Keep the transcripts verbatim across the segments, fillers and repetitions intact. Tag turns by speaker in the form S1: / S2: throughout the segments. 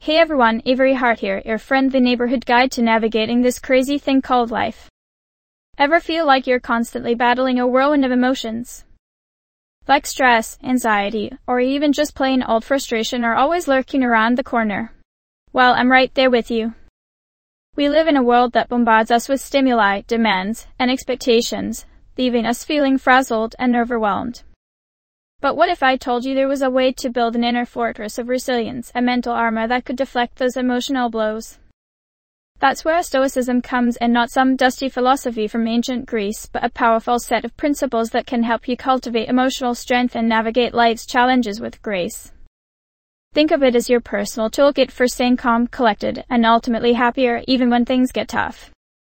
S1: Hey everyone, Avery Hart here, your friendly neighborhood guide to navigating this crazy thing called life. Ever feel like you're constantly battling a whirlwind of emotions? Like stress, anxiety, or even just plain old frustration are always lurking around the corner? Well, I'm right there with you. We live in a world that bombards us with stimuli, demands, and expectations, leaving us feeling frazzled and overwhelmed. But what if I told you there was a way to build an inner fortress of resilience, a mental armor that could deflect those emotional blows? That's where Stoicism comes in, not some dusty philosophy from ancient Greece, but a powerful set of principles that can help you cultivate emotional strength and navigate life's challenges with grace. Think of it as your personal toolkit for staying calm, collected, and ultimately happier even when things get tough.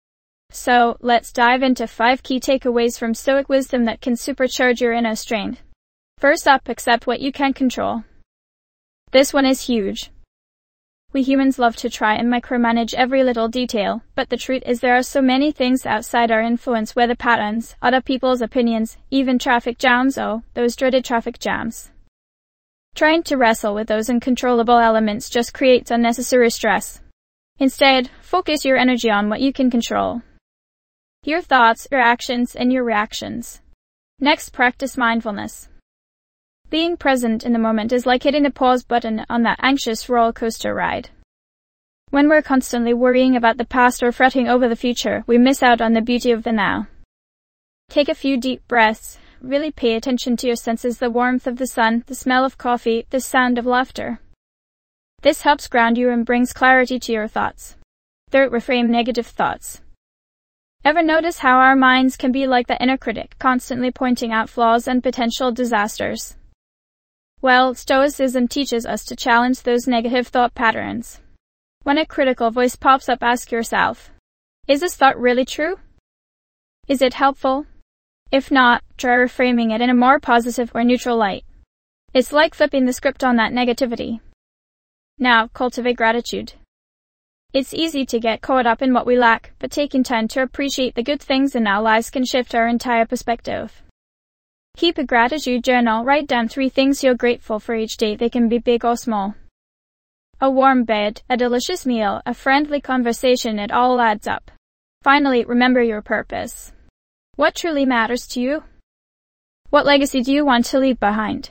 S1: So, let's dive into five key takeaways from Stoic wisdom that can supercharge your inner strength. First up, accept what you can control. This one is huge. We humans love to try and micromanage every little detail, but the truth is there are so many things outside our influence: weather patterns, other people's opinions, even traffic jams, oh, those dreaded traffic jams. Trying to wrestle with those uncontrollable elements just creates unnecessary stress. Instead, focus your energy on what you can control. Your thoughts, your actions, and your reactions. Next, practice mindfulness. Being present in the moment is like hitting the pause button on that anxious roller coaster ride. When we're constantly worrying about the past or fretting over the future, we miss out on the beauty of the now. Take a few deep breaths. Really pay attention to your senses: the warmth of the sun, the smell of coffee, the sound of laughter. This helps ground you and brings clarity to your thoughts. Third, reframe negative thoughts. Ever notice how our minds can be like the inner critic, constantly pointing out flaws and potential disasters? Well, Stoicism teaches us to challenge those negative thought patterns. When a critical voice pops up, ask yourself, is this thought really true? Is it helpful? If not, try reframing it in a more positive or neutral light. It's like flipping the script on that negativity. Now, cultivate gratitude. It's easy to get caught up in what we lack, but taking time to appreciate the good things in our lives can shift our entire perspective. Keep a gratitude journal. Write down three things you're grateful for each day. They can be big or small. A warm bed, a delicious meal, a friendly conversation, it all adds up. Finally, remember your purpose. What truly matters to you? What legacy do you want to leave behind?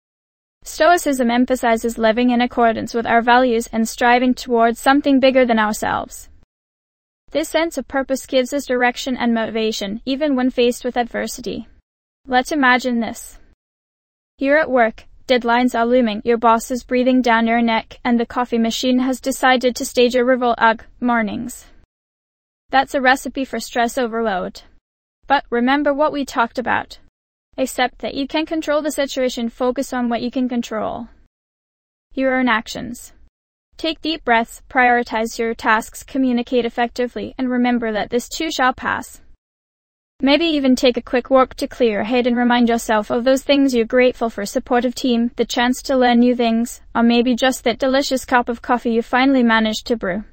S1: Stoicism emphasizes living in accordance with our values and striving towards something bigger than ourselves. This sense of purpose gives us direction and motivation, even when faced with adversity. Let's imagine this. You're at work, deadlines are looming, your boss is breathing down your neck, and the coffee machine has decided to stage a revolt. Ugh, mornings. That's a recipe for stress overload. But remember what we talked about. Accept that you can't control the situation. Focus on what you can control. Your own actions. Take deep breaths, prioritize your tasks, communicate effectively, and remember that this too shall pass. Maybe even take a quick walk to clear your head and remind yourself of those things you're grateful for: supportive team, the chance to learn new things, or maybe just that delicious cup of coffee you finally managed to brew.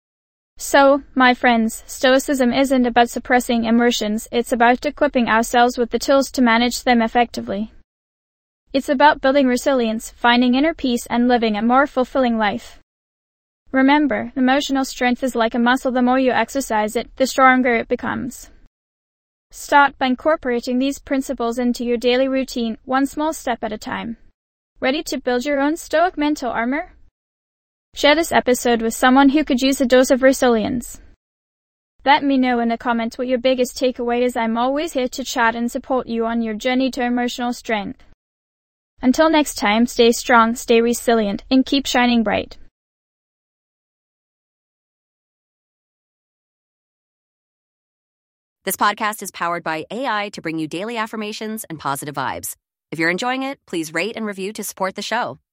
S1: So, my friends, Stoicism isn't about suppressing emotions, it's about equipping ourselves with the tools to manage them effectively. It's about building resilience, finding inner peace, and living a more fulfilling life. Remember, emotional strength is like a muscle. The more you exercise it, the stronger it becomes. Start by incorporating these principles into your daily routine, one small step at a time. Ready to build your own Stoic mental armor? Share this episode with someone who could use a dose of resilience. Let me know in the comments what your biggest takeaway is. I'm always here to chat and support you on your journey to emotional strength. Until next time, stay strong, stay resilient, and keep shining bright.
S2: This podcast is powered by A I to bring you daily affirmations and positive vibes. If you're enjoying it, please rate and review to support the show.